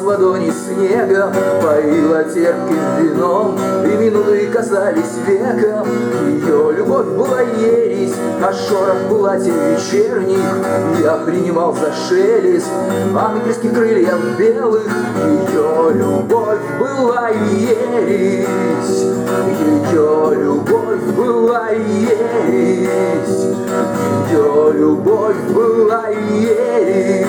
ладони снегом, поила терпким вином, и минуты казались веком. Ее любовь была ересь, а шорох платьев вечерних я принимал за шелест ангельских крыльев белых. Ее любовь была ересь, ее любовь была ересь, ее любовь была ересь.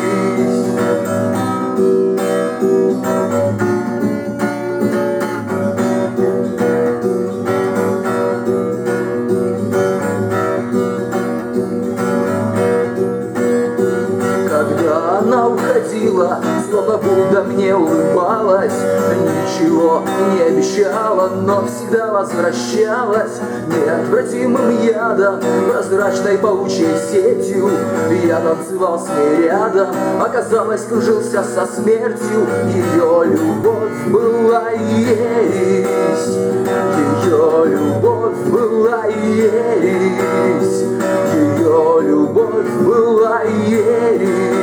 Когда она уходила, словно Будда мне улыбалась, ничего не обещала, но всегда возвращалась неотвратимым ядом, прозрачной паучьей сетью. Я танцевал с ней рядом, оказалось, кружился со смертью. Ее любовь была ересь, ее любовь была ересь, ее любовь была ересь.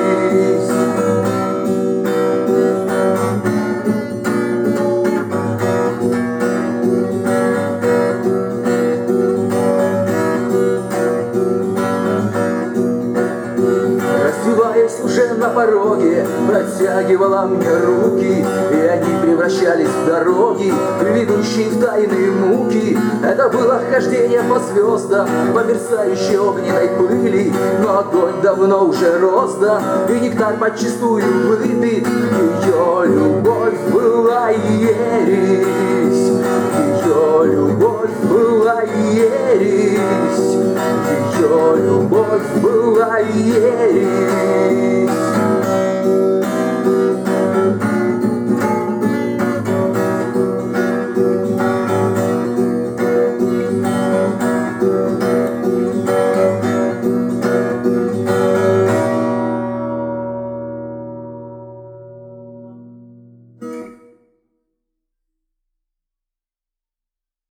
Раздеваясь уже на пороге, протягивала мне руки, и они превращались в дороги, ведущие в тайные муки. Это было хождение по звездам, по мерцающей огненной пыли, но огонь давно уже роздан, и нектар подчистую выпит. Ее любовь была ересь, ее любовь была ересь, ее любовь была ересь.